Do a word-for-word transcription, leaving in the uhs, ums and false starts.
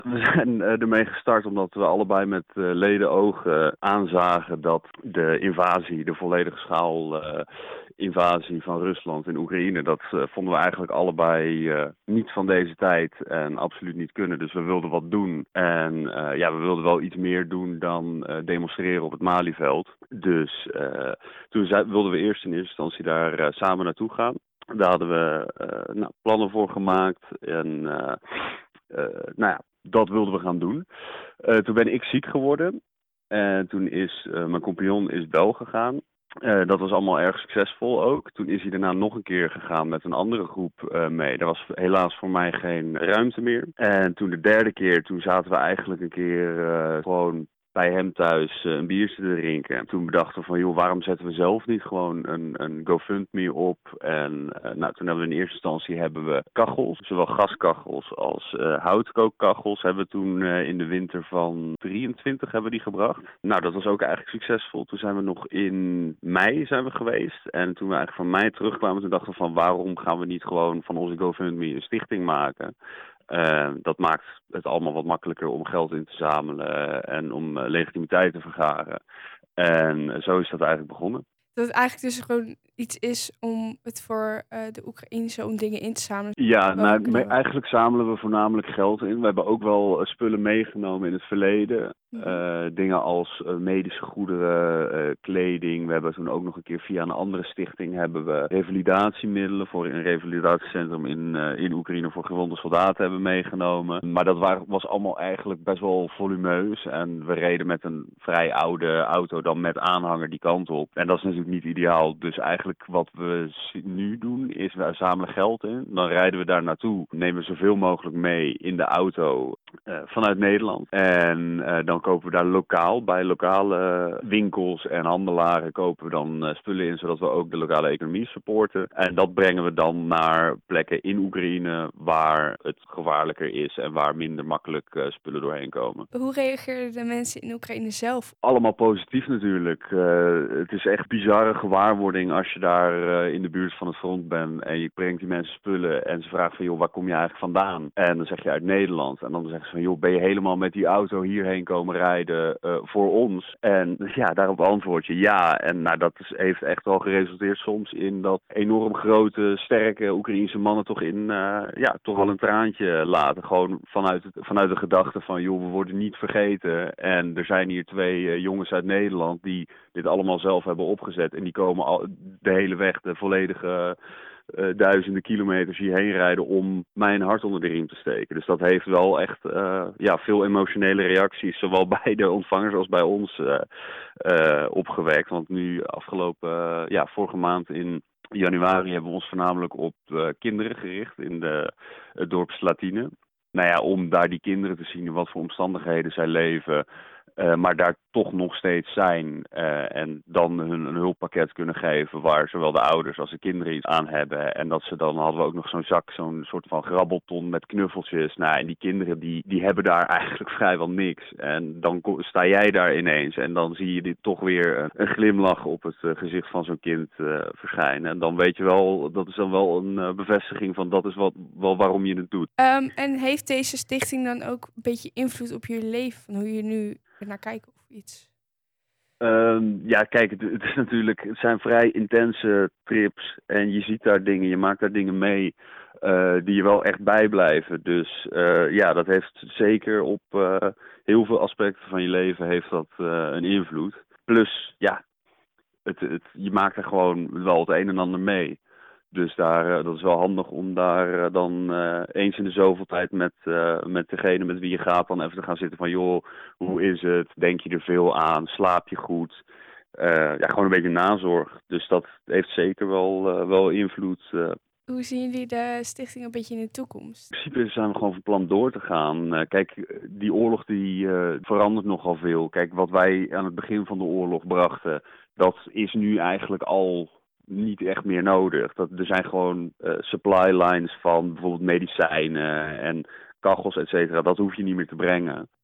We zijn uh, ermee gestart omdat we allebei met uh, leden ogen aanzagen dat de invasie, de volledige schaal uh, invasie van Rusland in Oekraïne, dat uh, vonden we eigenlijk allebei uh, niet van deze tijd en absoluut niet kunnen. Dus we wilden wat doen en uh, ja, we wilden wel iets meer doen dan uh, demonstreren op het Malieveld. Dus uh, toen zei, wilden we eerst in eerste instantie daar uh, samen naartoe gaan. Daar hadden we uh, nou, plannen voor gemaakt en uh, uh, nou ja, dat wilden we gaan doen. Uh, toen ben ik ziek geworden. En toen is uh, mijn compagnon is België gegaan. Uh, dat was allemaal erg succesvol ook. Toen is hij daarna nog een keer gegaan met een andere groep uh, mee. Daar was helaas voor mij geen ruimte meer. En toen de derde keer, toen zaten we eigenlijk een keer uh, gewoon bij hem thuis uh, een biertje te drinken. En toen bedachten we van, joh, waarom zetten we zelf niet gewoon een, een GoFundMe op? En uh, nou, toen hebben we in eerste instantie hebben we kachels, zowel gaskachels als uh, houtkookkachels, hebben we toen uh, in de winter van drieëntwintig hebben we die gebracht. Nou, dat was ook eigenlijk succesvol. Toen zijn we nog in mei zijn we geweest. En toen we eigenlijk van mei terugkwamen, toen dachten we van, waarom gaan we niet gewoon van onze GoFundMe een stichting maken? Uh, dat maakt het allemaal wat makkelijker om geld in te zamelen en om uh, legitimiteit te vergaren. En uh, zo is dat eigenlijk begonnen. Dat het eigenlijk dus gewoon iets is om het voor uh, de Oekraïnse om dingen in te zamelen. Ja, nou, me, eigenlijk zamelen we voornamelijk geld in. We hebben ook wel uh, spullen meegenomen in het verleden. Uh, dingen als uh, medische goederen, uh, kleding. We hebben toen ook nog een keer via een andere stichting hebben we revalidatiemiddelen voor een revalidatiecentrum in, uh, in Oekraïne voor gewonde soldaten hebben meegenomen. Maar dat waren, was allemaal eigenlijk best wel volumeus. En we reden met een vrij oude auto dan met aanhanger die kant op. En dat is natuurlijk niet ideaal. Dus eigenlijk wat we nu doen is we zamelen geld in. Dan rijden we daar naartoe. Nemen we zoveel mogelijk mee in de auto uh, vanuit Nederland. En uh, dan kopen we daar lokaal, bij lokale winkels en handelaren kopen we dan uh, spullen in, zodat we ook de lokale economie supporten. En dat brengen we dan naar plekken in Oekraïne waar het gevaarlijker is en waar minder makkelijk uh, spullen doorheen komen. Hoe reageerden de mensen in Oekraïne zelf? Allemaal positief natuurlijk. Uh, het is echt bizarre gewaarwording als je daar uh, in de buurt van het front bent en je brengt die mensen spullen en ze vragen van, joh, waar kom je eigenlijk vandaan? En dan zeg je uit Nederland. En dan zeggen ze van, joh, ben je helemaal met die auto hierheen komen rijden uh, voor ons? En ja, daarop antwoord je ja. En nou, dat is, heeft echt wel geresulteerd soms in dat enorm grote, sterke Oekraïense mannen toch in, uh, ja, toch wel een traantje laten. Gewoon vanuit, het, vanuit de gedachte van, joh, we worden niet vergeten. En er zijn hier twee uh, jongens uit Nederland die dit allemaal zelf hebben opgezet. En die komen al de hele weg, de volledige uh, duizenden kilometers hierheen rijden om mijn hart onder de riem te steken. Dus dat heeft wel echt uh, ja, veel emotionele reacties, zowel bij de ontvangers als bij ons uh, uh, opgewekt. Want nu afgelopen, uh, ja, vorige maand in januari hebben we ons voornamelijk op uh, kinderen gericht in de, het dorp Slatine. Nou ja, om daar die kinderen te zien in wat voor omstandigheden zij leven. Uh, maar daar toch nog steeds zijn uh, en dan hun een hulppakket kunnen geven waar zowel de ouders als de kinderen iets aan hebben. En dat ze dan hadden we ook nog zo'n zak, zo'n soort van grabbelton met knuffeltjes. Nou, en die kinderen die, die hebben daar eigenlijk vrijwel niks. En dan ko- sta jij daar ineens en dan zie je dit toch weer een, een glimlach op het uh, gezicht van zo'n kind uh, verschijnen. En dan weet je wel, dat is dan wel een uh, bevestiging van dat is wat, wel waarom je het doet. Um, en heeft deze stichting dan ook een beetje invloed op je leven? Van hoe je nu naar kijkt of iets? Um, ja, kijk, het, het is natuurlijk, het zijn vrij intense trips en je ziet daar dingen, je maakt daar dingen mee uh, die je wel echt bijblijven. Dus uh, ja, dat heeft zeker op uh, heel veel aspecten van je leven heeft dat uh, een invloed. Plus, ja, het, het, je maakt er gewoon wel het een en ander mee. Dus daar, uh, dat is wel handig om daar uh, dan uh, eens in de zoveel tijd met, uh, met degene met wie je gaat dan even te gaan zitten van, joh, hoe is het? Denk je er veel aan? Slaap je goed? Uh, ja, gewoon een beetje nazorg. Dus dat heeft zeker wel, uh, wel invloed. Uh. Hoe zien jullie de stichting een beetje in de toekomst? In principe zijn we gewoon van plan door te gaan. Uh, kijk, die oorlog die uh, verandert nogal veel. Kijk, wat wij aan het begin van de oorlog brachten, dat is nu eigenlijk al niet echt meer nodig. Dat, er zijn gewoon uh, supply lines van bijvoorbeeld medicijnen en kachels, et cetera. Dat hoef je niet meer te brengen.